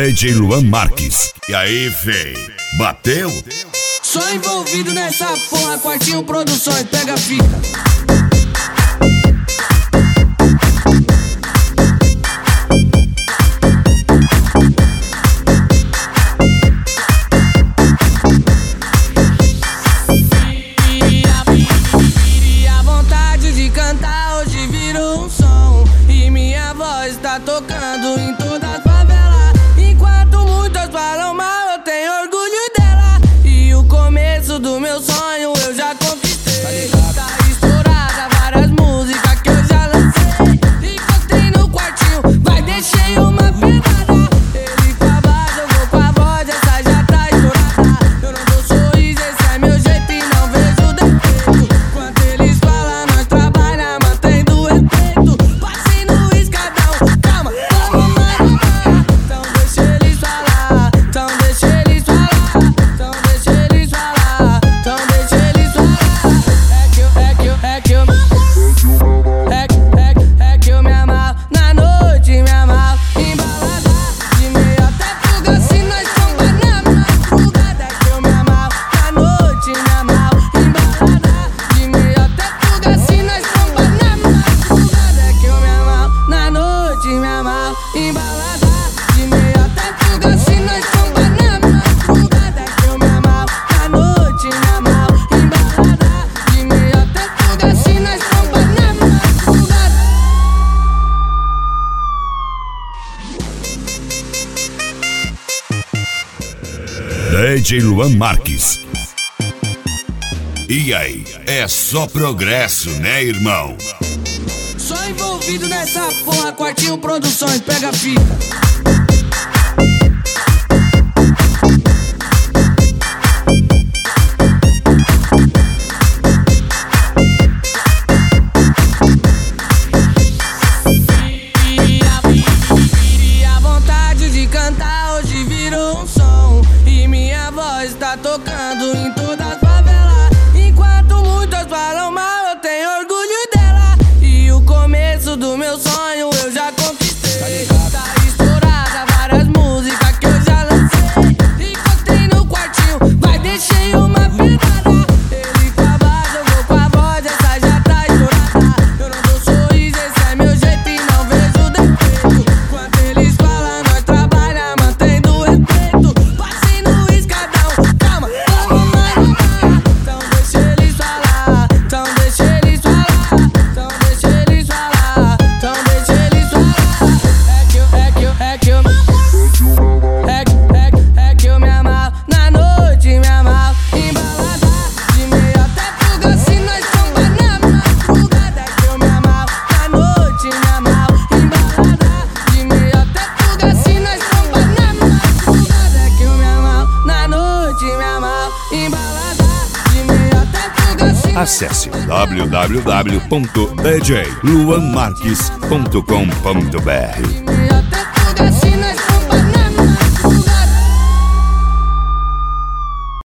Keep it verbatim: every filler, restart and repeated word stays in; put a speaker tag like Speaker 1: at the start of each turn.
Speaker 1: D J Luan Marques. E aí, véi? Bateu?
Speaker 2: Sou envolvido nessa porra, Quartinho Produções, pega a fita. Tá tocando em toda a favela. Enquanto muitas falam mal, eu tenho orgulho dela. E o começo do meu sonho eu já conquistei. Tá estourada várias músicas que eu já lancei. Encostei no quartinho, vai deixei uma pegada. Ele com a base, eu vou com a voz, essa já tá estourada. Eu não dou sorriso, esse é meu jeito e não vejo defeito. Quando eles falam, nós trabalha mantendo o respeito. Passei no escadão.
Speaker 1: D J Luan Marques. E aí, é só progresso, né, irmão?
Speaker 2: Sou envolvido nessa porra, Quartinho Produções, pega a fita. Tá tocando em toda a favela. Enquanto muitas falam mal, eu tenho orgulho dela. E o começo do meu sonho eu já conquistei. Tá estourada várias músicas que eu já lancei. Encostei no quartinho, vai deixei uma pegada. Ele com a base, eu vou com a voz, essa já tá estourada. Eu não dou sorriso, esse é meu jeito e não vejo defeito. Quando eles falam, nós trabalha mantendo o respeito. Passei no escadão.
Speaker 1: Acesse w w w ponto d j luan marques ponto com ponto b r.